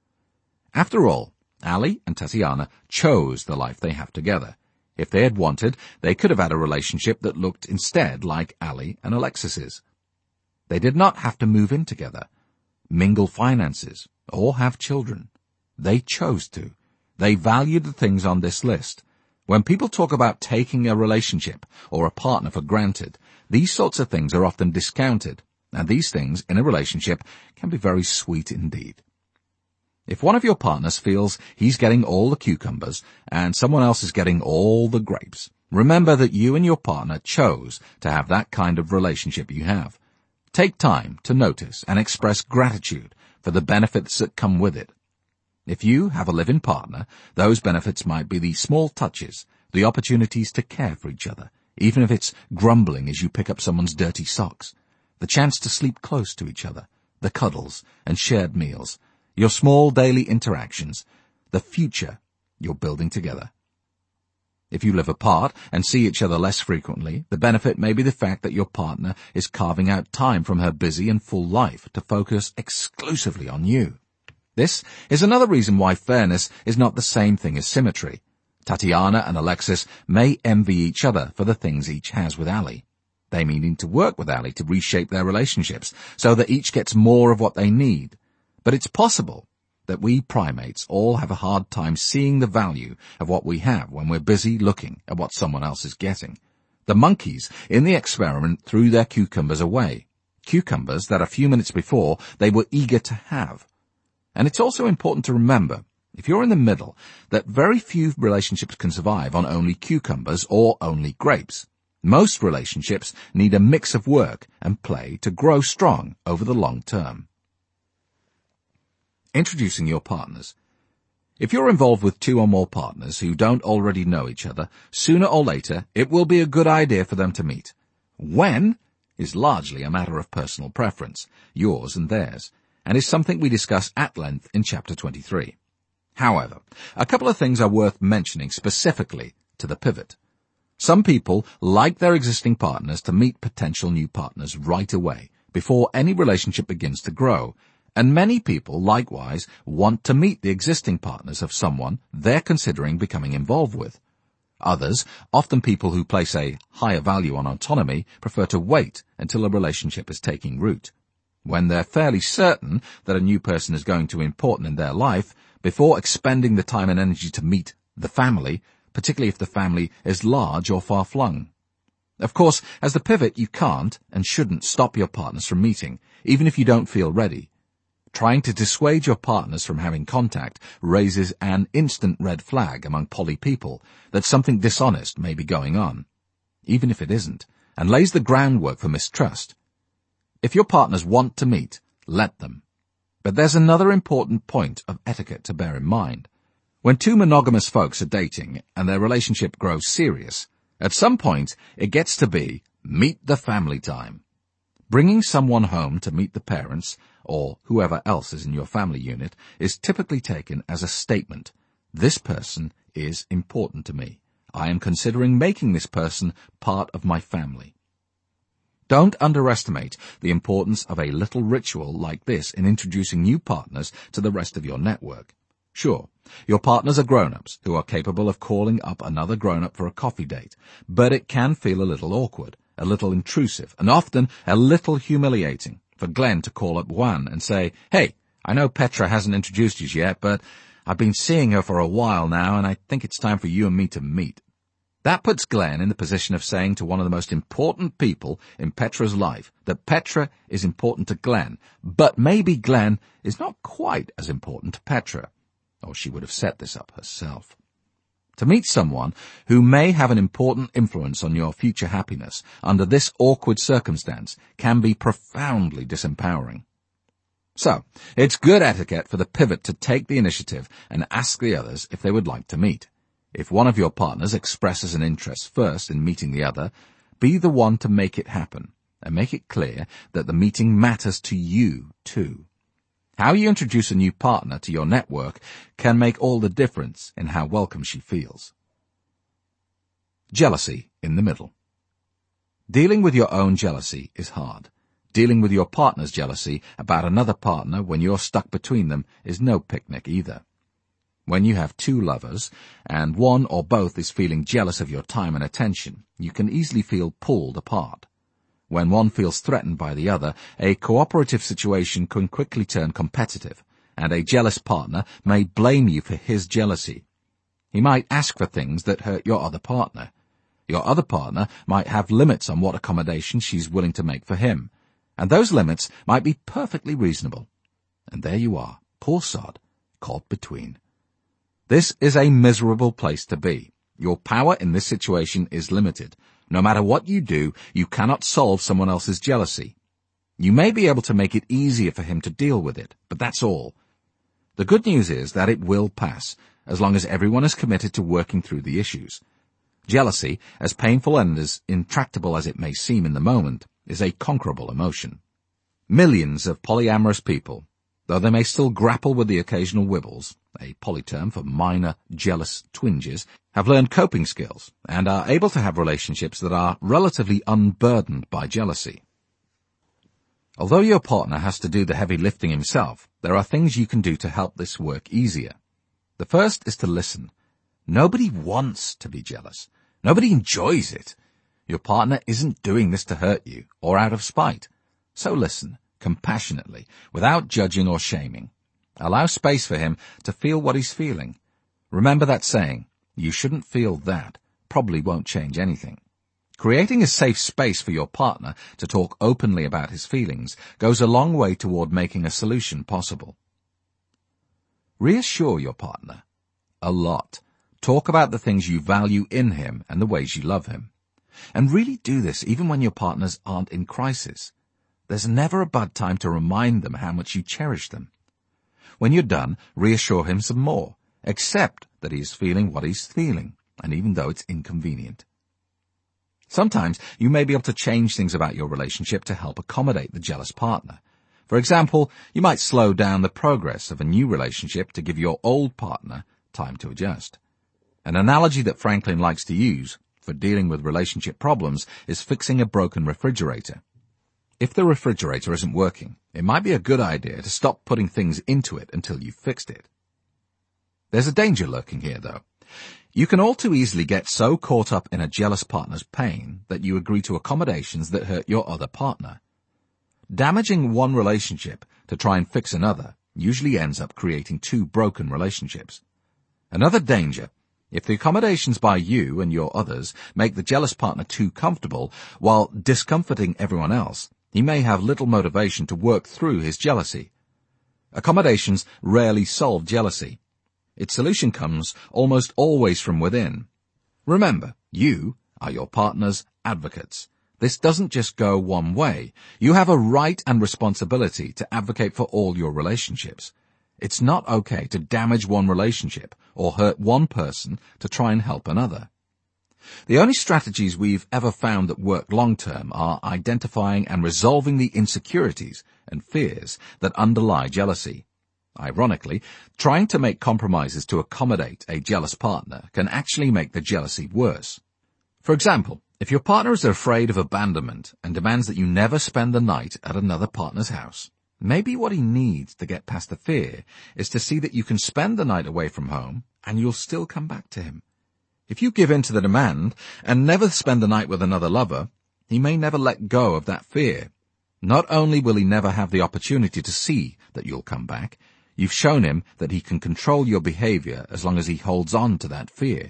After all, Ali and Tatiana chose the life they have together. If they had wanted, they could have had a relationship that looked instead like Ali and Alexis's. They did not have to move in together, mingle finances, or have children. They chose to. They valued the things on this list. When people talk about taking a relationship or a partner for granted, these sorts of things are often discounted, and these things in a relationship can be very sweet indeed. If one of your partners feels he's getting all the cucumbers and someone else is getting all the grapes, remember that you and your partner chose to have that kind of relationship you have. Take time to notice and express gratitude for the benefits that come with it. If you have a live-in partner, those benefits might be the small touches, the opportunities to care for each other, even if it's grumbling as you pick up someone's dirty socks, the chance to sleep close to each other, the cuddles and shared meals, your small daily interactions, the future you're building together. If you live apart and see each other less frequently, the benefit may be the fact that your partner is carving out time from her busy and full life to focus exclusively on you. This is another reason why fairness is not the same thing as symmetry. Tatiana and Alexis may envy each other for the things each has with Ali. They may need to work with Ali to reshape their relationships so that each gets more of what they need. But it's possible that we primates all have a hard time seeing the value of what we have when we're busy looking at what someone else is getting. The monkeys in the experiment threw their cucumbers away, cucumbers that a few minutes before they were eager to have. And it's also important to remember, if you're in the middle, that very few relationships can survive on only cucumbers or only grapes. Most relationships need a mix of work and play to grow strong over the long term. Introducing your partners. If you're involved with 2 or more partners who don't already know each other, sooner or later it will be a good idea for them to meet. When is largely a matter of personal preference, yours and theirs, and is something we discuss at length in Chapter 23. However, a couple of things are worth mentioning specifically to the pivot. Some people like their existing partners to meet potential new partners right away, before any relationship begins to grow, and many people likewise want to meet the existing partners of someone they're considering becoming involved with. Others, often people who place a higher value on autonomy, prefer to wait until a relationship is taking root. When they're fairly certain that a new person is going to be important in their life, before expending the time and energy to meet the family, particularly if the family is large or far-flung. Of course, as the pivot, you can't and shouldn't stop your partners from meeting, even if you don't feel ready. Trying to dissuade your partners from having contact raises an instant red flag among poly people that something dishonest may be going on, even if it isn't, and lays the groundwork for mistrust. If your partners want to meet, let them. But there's another important point of etiquette to bear in mind. When two monogamous folks are dating and their relationship grows serious, at some point it gets to be meet the family time. Bringing someone home to meet the parents, or whoever else is in your family unit, is typically taken as a statement. This person is important to me. I am considering making this person part of my family. Don't underestimate the importance of a little ritual like this in introducing new partners to the rest of your network. Sure, your partners are grown-ups who are capable of calling up another grown-up for a coffee date, but it can feel a little awkward, a little intrusive, and often a little humiliating for Glenn to call up Juan and say, "Hey, I know Petra hasn't introduced you yet, but I've been seeing her for a while now, and I think it's time for you and me to meet." That puts Glenn in the position of saying to one of the most important people in Petra's life that Petra is important to Glenn, but maybe Glenn is not quite as important to Petra, or she would have set this up herself. To meet someone who may have an important influence on your future happiness under this awkward circumstance can be profoundly disempowering. So, it's good etiquette for the pivot to take the initiative and ask the others if they would like to meet. If one of your partners expresses an interest first in meeting the other, be the one to make it happen, and make it clear that the meeting matters to you too. How you introduce a new partner to your network can make all the difference in how welcome she feels. Jealousy in the middle. Dealing with your own jealousy is hard. Dealing with your partner's jealousy about another partner when you're stuck between them is no picnic either. When you have two lovers, and one or both is feeling jealous of your time and attention, you can easily feel pulled apart. When one feels threatened by the other, a cooperative situation can quickly turn competitive, and a jealous partner may blame you for his jealousy. He might ask for things that hurt your other partner. Your other partner might have limits on what accommodations she's willing to make for him, and those limits might be perfectly reasonable. And there you are, poor sod, caught between. This is a miserable place to be. Your power in this situation is limited. No matter what you do, you cannot solve someone else's jealousy. You may be able to make it easier for him to deal with it, but that's all. The good news is that it will pass, as long as everyone is committed to working through the issues. Jealousy, as painful and as intractable as it may seem in the moment, is a conquerable emotion. Millions of polyamorous people, though they may still grapple with the occasional wibbles, a poly term for minor jealous twinges, have learned coping skills and are able to have relationships that are relatively unburdened by jealousy. Although your partner has to do the heavy lifting himself, there are things you can do to help this work easier. The first is to listen. Nobody wants to be jealous. Nobody enjoys it. Your partner isn't doing this to hurt you or out of spite. So listen compassionately, without judging or shaming. Allow space for him to feel what he's feeling. Remember that saying, "You shouldn't feel that," probably won't change anything. Creating a safe space for your partner to talk openly about his feelings goes a long way toward making a solution possible. Reassure your partner. A lot. Talk about the things you value in him and the ways you love him. And really do this even when your partners aren't in crisis. There's never a bad time to remind them how much you cherish them. When you're done, reassure him some more. Accept that he is feeling what he's feeling, and even though it's inconvenient. Sometimes you may be able to change things about your relationship to help accommodate the jealous partner. For example, you might slow down the progress of a new relationship to give your old partner time to adjust. An analogy that Franklin likes to use, for dealing with relationship problems is fixing a broken refrigerator. If the refrigerator isn't working, it might be a good idea to stop putting things into it until you've fixed it. There's a danger lurking here, though. You can all too easily get so caught up in a jealous partner's pain that you agree to accommodations that hurt your other partner. Damaging one relationship to try and fix another usually ends up creating two broken relationships. Another danger: if the accommodations by you and your others make the jealous partner too comfortable while discomforting everyone else, he may have little motivation to work through his jealousy. Accommodations rarely solve jealousy. Its solution comes almost always from within. Remember, you are your partner's advocates. This doesn't just go one way. You have a right and responsibility to advocate for all your relationships. It's not okay to damage one relationship or hurt one person to try and help another. The only strategies we've ever found that work long-term are identifying and resolving the insecurities and fears that underlie jealousy. Ironically, trying to make compromises to accommodate a jealous partner can actually make the jealousy worse. For example, if your partner is afraid of abandonment and demands that you never spend the night at another partner's house, maybe what he needs to get past the fear is to see that you can spend the night away from home and you'll still come back to him. If you give in to the demand and never spend the night with another lover, he may never let go of that fear. Not only will he never have the opportunity to see that you'll come back, you've shown him that he can control your behavior as long as he holds on to that fear.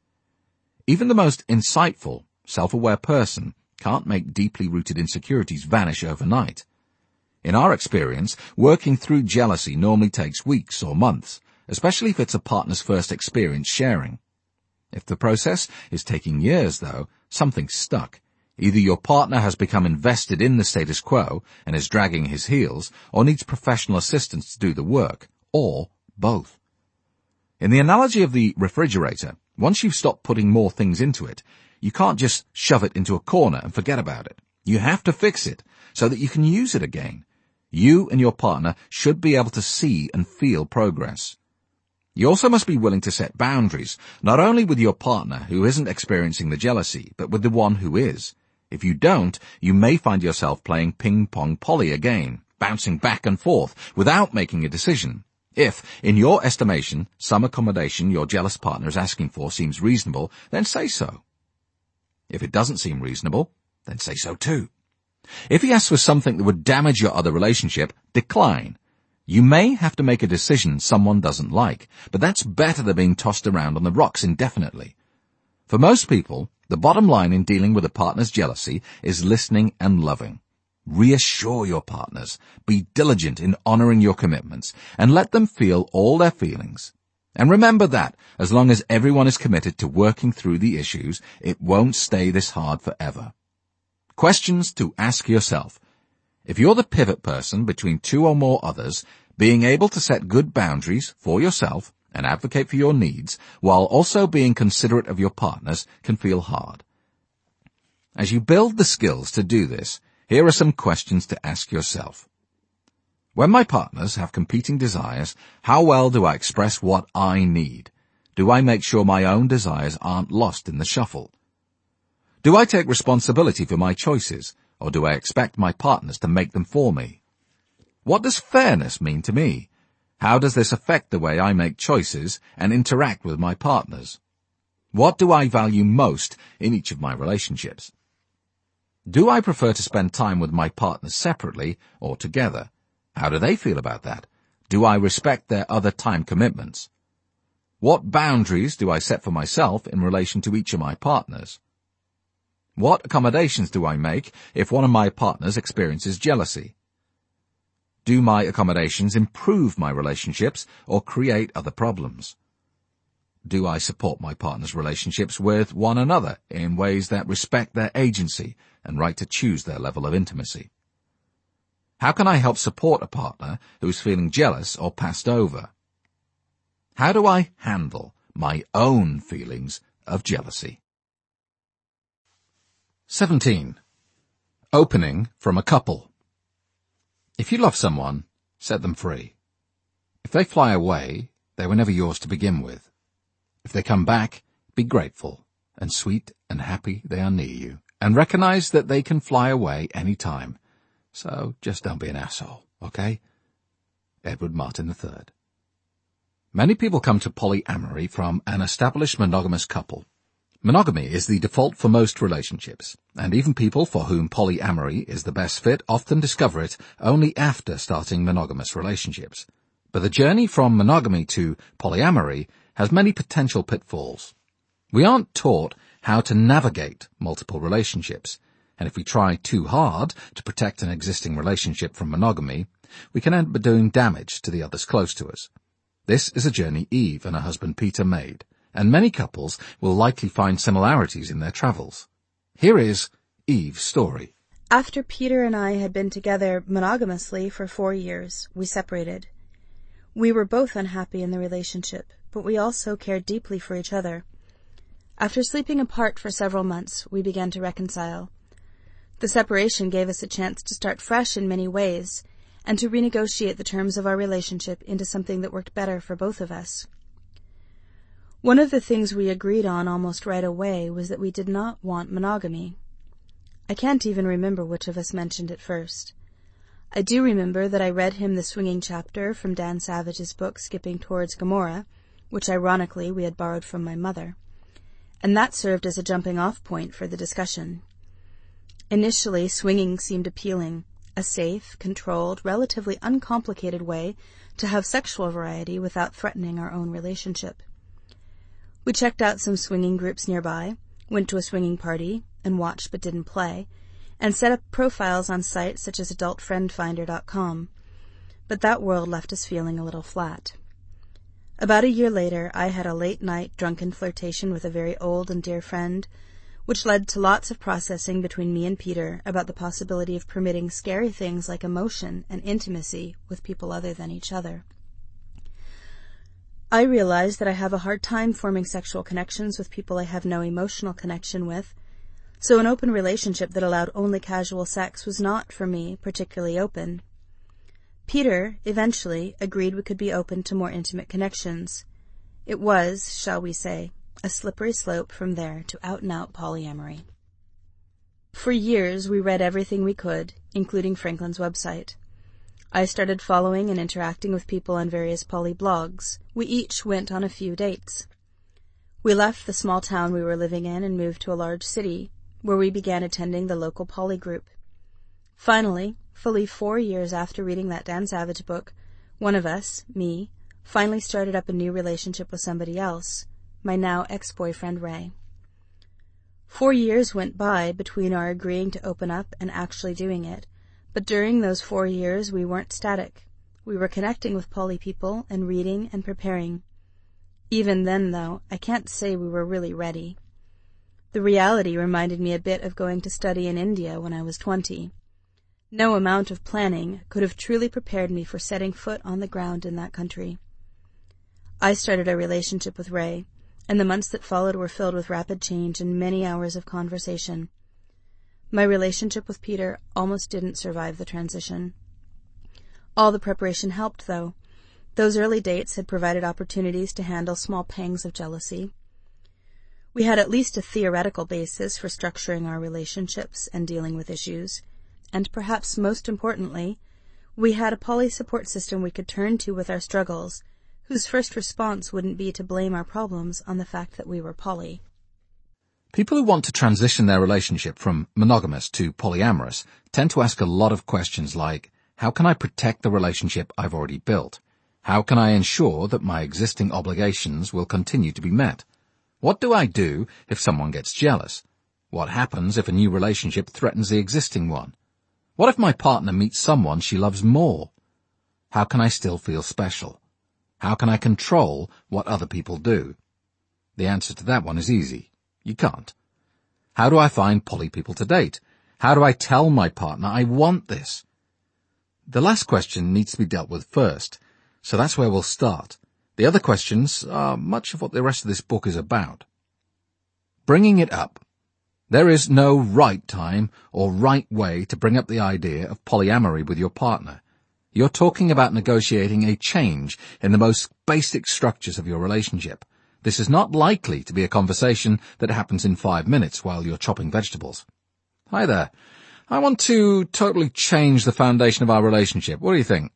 Even the most insightful, self-aware person can't make deeply rooted insecurities vanish overnight. In our experience, working through jealousy normally takes weeks or months, especially if it's a partner's first experience sharing. If the process is taking years, though, something's stuck. Either your partner has become invested in the status quo and is dragging his heels, or needs professional assistance to do the work, or both. In the analogy of the refrigerator, once you've stopped putting more things into it, you can't just shove it into a corner and forget about it. You have to fix it so that you can use it again. You and your partner should be able to see and feel progress. You also must be willing to set boundaries, not only with your partner who isn't experiencing the jealousy, but with the one who is. If you don't, you may find yourself playing ping-pong Polly again, bouncing back and forth without making a decision. If, in your estimation, some accommodation your jealous partner is asking for seems reasonable, then say so. If it doesn't seem reasonable, then say so too. If he asks for something that would damage your other relationship, decline. You may have to make a decision someone doesn't like, but that's better than being tossed around on the rocks indefinitely. For most people, the bottom line in dealing with a partner's jealousy is listening and loving. Reassure your partners, be diligent in honoring your commitments, and let them feel all their feelings. And remember that, as long as everyone is committed to working through the issues, it won't stay this hard forever. Questions to ask yourself. If you're the pivot person between two or more others, being able to set good boundaries for yourself and advocate for your needs while also being considerate of your partners can feel hard. As you build the skills to do this, here are some questions to ask yourself. When my partners have competing desires, how well do I express what I need? Do I make sure my own desires aren't lost in the shuffle? Do I take responsibility for my choices, or do I expect my partners to make them for me? What does fairness mean to me? How does this affect the way I make choices and interact with my partners? What do I value most in each of my relationships? Do I prefer to spend time with my partners separately or together? How do they feel about that? Do I respect their other time commitments? What boundaries do I set for myself in relation to each of my partners? What accommodations do I make if one of my partners experiences jealousy? Do my accommodations improve my relationships or create other problems? Do I support my partner's relationships with one another in ways that respect their agency and right to choose their level of intimacy? How can I help support a partner who is feeling jealous or passed over? How do I handle my own feelings of jealousy? 17. Opening from a couple. If you love someone, set them free. If they fly away, they were never yours to begin with. If they come back, be grateful and sweet and happy they are near you, and recognize that they can fly away any time. So just don't be an asshole, okay? Edward Martin III. Many people come to polyamory from an established monogamous couple. Monogamy is the default for most relationships, and even people for whom polyamory is the best fit often discover it only after starting monogamous relationships. But the journey from monogamy to polyamory has many potential pitfalls. We aren't taught how to navigate multiple relationships, and if we try too hard to protect an existing relationship from monogamy, we can end up doing damage to the others close to us. This is a journey Eve and her husband Peter made, and many couples will likely find similarities in their travels. Here is Eve's story. After Peter and I had been together monogamously for 4 years, we separated. We were both unhappy in the relationship, but we also cared deeply for each other. After sleeping apart for several months, we began to reconcile. The separation gave us a chance to start fresh in many ways, and to renegotiate the terms of our relationship into something that worked better for both of us. One of the things we agreed on almost right away was that we did not want monogamy. I can't even remember which of us mentioned it first. I do remember that I read him the swinging chapter from Dan Savage's book Skipping Towards Gomorrah, which ironically we had borrowed from my mother, and that served as a jumping-off point for the discussion. Initially, swinging seemed appealing, a safe, controlled, relatively uncomplicated way to have sexual variety without threatening our own relationship. We checked out some swinging groups nearby, went to a swinging party, and watched but didn't play, and set up profiles on sites such as adultfriendfinder.com. But that world left us feeling a little flat. About a year later, I had a late-night drunken flirtation with a very old and dear friend, which led to lots of processing between me and Peter about the possibility of permitting scary things like emotion and intimacy with people other than each other. I realized that I have a hard time forming sexual connections with people I have no emotional connection with, so an open relationship that allowed only casual sex was not, for me, particularly open. Peter, eventually, agreed we could be open to more intimate connections. It was, shall we say, a slippery slope from there to out-and-out polyamory. For years, we read everything we could, including Franklin's website. I started following and interacting with people on various poly blogs. We each went on a few dates. We left the small town we were living in and moved to a large city, where we began attending the local poly group. Finally, fully 4 years after reading that Dan Savage book, one of us, me, finally started up a new relationship with somebody else, my now ex-boyfriend Ray. 4 years went by between our agreeing to open up and actually doing it, but during those 4 years we weren't static. We were connecting with poly people and reading and preparing. Even then, though, I can't say we were really ready. The reality reminded me a bit of going to study in India when I was 20. No amount of planning could have truly prepared me for setting foot on the ground in that country. I started a relationship with Ray, and the months that followed were filled with rapid change and many hours of conversation. My relationship with Peter almost didn't survive the transition. All the preparation helped, though. Those early dates had provided opportunities to handle small pangs of jealousy. We had at least a theoretical basis for structuring our relationships and dealing with issues, and perhaps most importantly, we had a poly support system we could turn to with our struggles, whose first response wouldn't be to blame our problems on the fact that we were poly. People who want to transition their relationship from monogamous to polyamorous tend to ask a lot of questions like, how can I protect the relationship I've already built? How can I ensure that my existing obligations will continue to be met? What do I do if someone gets jealous? What happens if a new relationship threatens the existing one? What if my partner meets someone she loves more? How can I still feel special? How can I control what other people do? The answer to that one is easy. You can't. How do I find poly people to date? How do I tell my partner I want this? The last question needs to be dealt with first, so that's where we'll start. The other questions are much of what the rest of this book is about. Bringing it up. There is no right time or right way to bring up the idea of polyamory with your partner. You're talking about negotiating a change in the most basic structures of your relationship, This is not likely to be a conversation that happens in 5 minutes while you're chopping vegetables. Hi there. I want to totally change the foundation of our relationship. What do you think?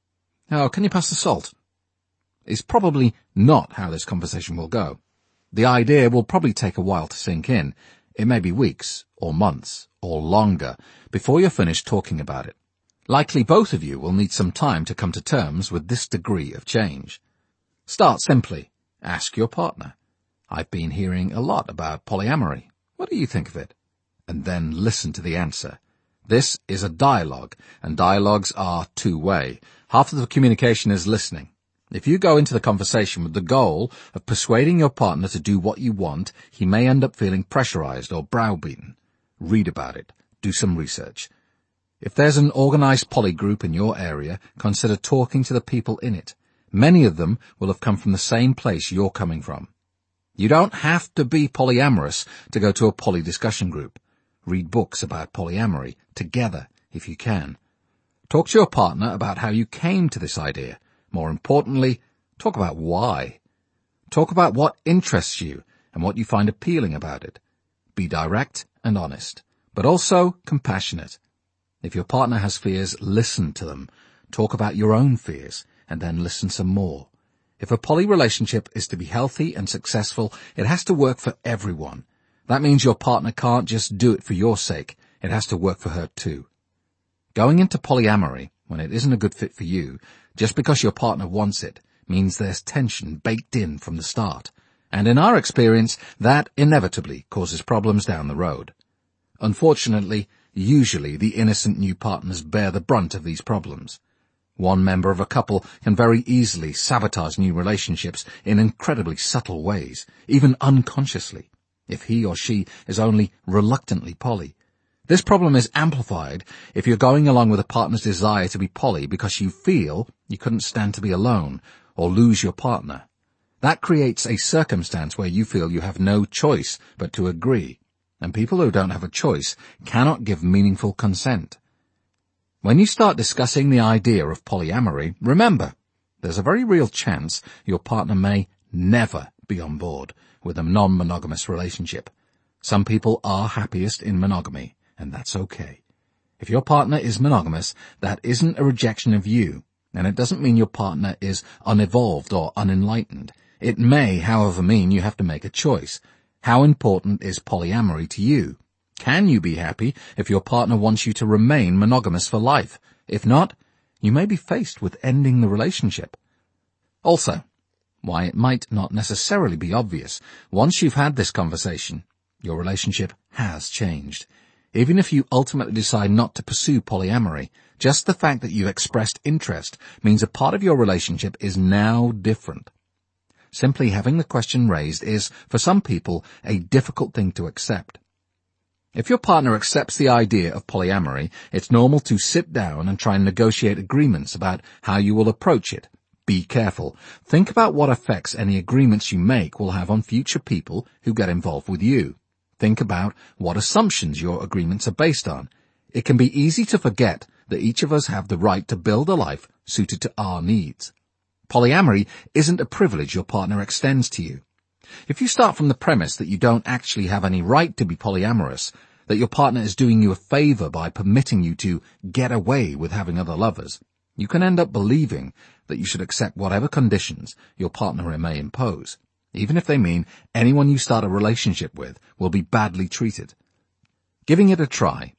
Oh, can you pass the salt? It's probably not how this conversation will go. The idea will probably take a while to sink in. It may be weeks, or months, or longer, before you're finished talking about it. Likely both of you will need some time to come to terms with this degree of change. Start simply. Ask your partner. I've been hearing a lot about polyamory. What do you think of it? And then listen to the answer. This is a dialogue, and dialogues are two-way. Half of the communication is listening. If you go into the conversation with the goal of persuading your partner to do what you want, he may end up feeling pressurized or browbeaten. Read about it. Do some research. If there's an organized poly group in your area, consider talking to the people in it. Many of them will have come from the same place you're coming from. You don't have to be polyamorous to go to a poly discussion group. Read books about polyamory together if you can. Talk to your partner about how you came to this idea. More importantly, talk about why. Talk about what interests you and what you find appealing about it. Be direct and honest, but also compassionate. If your partner has fears, listen to them. Talk about your own fears, and then listen some more. If a poly relationship is to be healthy and successful, it has to work for everyone. That means your partner can't just do it for your sake. It has to work for her too. Going into polyamory, when it isn't a good fit for you, just because your partner wants it, means there's tension baked in from the start. And in our experience, that inevitably causes problems down the road. Unfortunately, usually the innocent new partners bear the brunt of these problems. One member of a couple can very easily sabotage new relationships in incredibly subtle ways, even unconsciously, if he or she is only reluctantly poly. This problem is amplified if you're going along with a partner's desire to be poly because you feel you couldn't stand to be alone or lose your partner. That creates a circumstance where you feel you have no choice but to agree, and people who don't have a choice cannot give meaningful consent. When you start discussing the idea of polyamory, remember, there's a very real chance your partner may never be on board with a non-monogamous relationship. Some people are happiest in monogamy, and that's okay. If your partner is monogamous, that isn't a rejection of you, and it doesn't mean your partner is unevolved or unenlightened. It may, however, mean you have to make a choice. How important is polyamory to you? Can you be happy if your partner wants you to remain monogamous for life? If not, you may be faced with ending the relationship. Also, why it might not necessarily be obvious, once you've had this conversation, your relationship has changed. Even if you ultimately decide not to pursue polyamory, just the fact that you expressed interest means a part of your relationship is now different. Simply having the question raised is, for some people, a difficult thing to accept. If your partner accepts the idea of polyamory, it's normal to sit down and try and negotiate agreements about how you will approach it. Be careful. Think about what effects any agreements you make will have on future people who get involved with you. Think about what assumptions your agreements are based on. It can be easy to forget that each of us have the right to build a life suited to our needs. Polyamory isn't a privilege your partner extends to you. If you start from the premise that you don't actually have any right to be polyamorous, that your partner is doing you a favor by permitting you to get away with having other lovers, you can end up believing that you should accept whatever conditions your partner may impose, even if they mean anyone you start a relationship with will be badly treated. Giving it a try.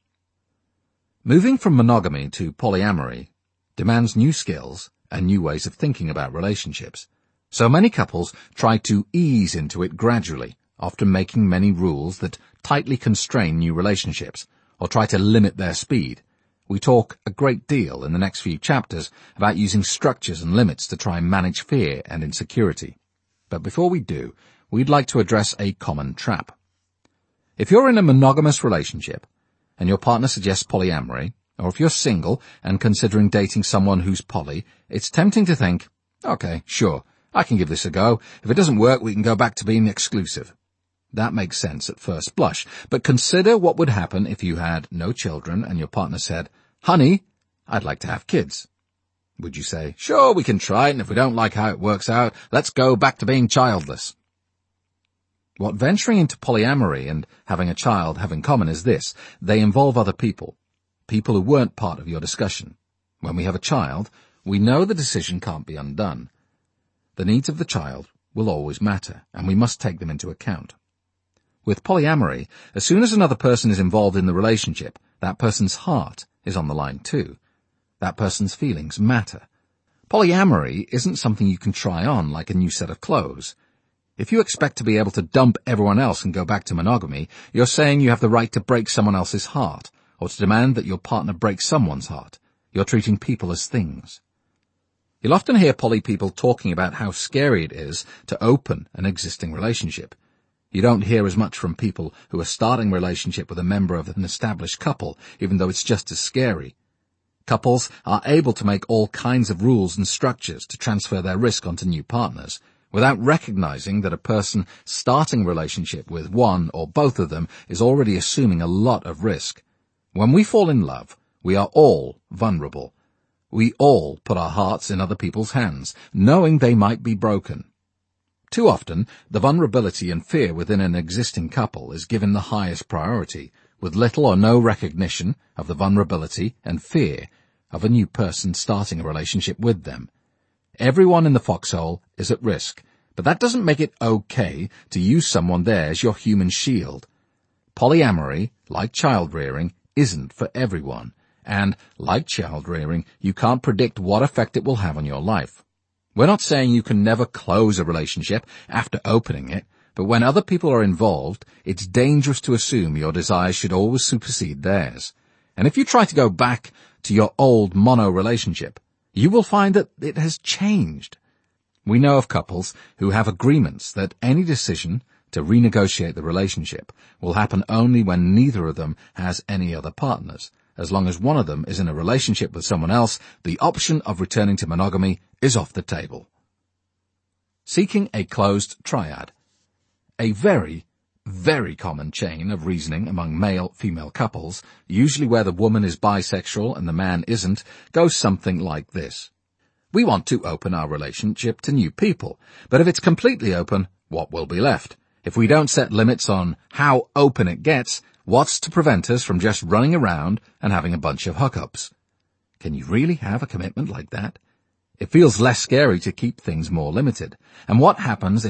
Moving from monogamy to polyamory demands new skills and new ways of thinking about relationships. So many couples try to ease into it gradually, often making many rules that tightly constrain new relationships, or try to limit their speed. We talk a great deal in the next few chapters about using structures and limits to try and manage fear and insecurity. But before we do, we'd like to address a common trap. If you're in a monogamous relationship, and your partner suggests polyamory, or if you're single and considering dating someone who's poly, it's tempting to think, okay, sure, I can give this a go. If it doesn't work, we can go back to being exclusive. That makes sense at first blush, but consider what would happen if you had no children and your partner said, honey, I'd like to have kids. Would you say, sure, we can try it, and if we don't like how it works out, let's go back to being childless? What venturing into polyamory and having a child have in common is this: they involve other people who weren't part of your discussion. When we have a child, we know the decision can't be undone. The needs of the child will always matter, and we must take them into account. With polyamory, as soon as another person is involved in the relationship, that person's heart is on the line too. That person's feelings matter. Polyamory isn't something you can try on like a new set of clothes. If you expect to be able to dump everyone else and go back to monogamy, you're saying you have the right to break someone else's heart, or to demand that your partner break someone's heart. You're treating people as things. You'll often hear poly people talking about how scary it is to open an existing relationship. You don't hear as much from people who are starting a relationship with a member of an established couple, even though it's just as scary. Couples are able to make all kinds of rules and structures to transfer their risk onto new partners, without recognizing that a person starting a relationship with one or both of them is already assuming a lot of risk. When we fall in love, we are all vulnerable. We all put our hearts in other people's hands, knowing they might be broken. Too often, the vulnerability and fear within an existing couple is given the highest priority, with little or no recognition of the vulnerability and fear of a new person starting a relationship with them. Everyone in the foxhole is at risk, but that doesn't make it okay to use someone there as your human shield. Polyamory, like child-rearing, isn't for everyone, and, like child-rearing, you can't predict what effect it will have on your life. We're not saying you can never close a relationship after opening it, but when other people are involved, it's dangerous to assume your desires should always supersede theirs. And if you try to go back to your old mono relationship, you will find that it has changed. We know of couples who have agreements that any decision to renegotiate the relationship will happen only when neither of them has any other partners. As long as one of them is in a relationship with someone else, the option of returning to monogamy is off the table. Seeking a closed triad. A very, very common chain of reasoning among male-female couples, usually where the woman is bisexual and the man isn't, goes something like this. We want to open our relationship to new people, but if it's completely open, what will be left? If we don't set limits on how open it gets, what's to prevent us from just running around and having a bunch of hookups? Can you really have a commitment like that? It feels less scary to keep things more limited. And what happens if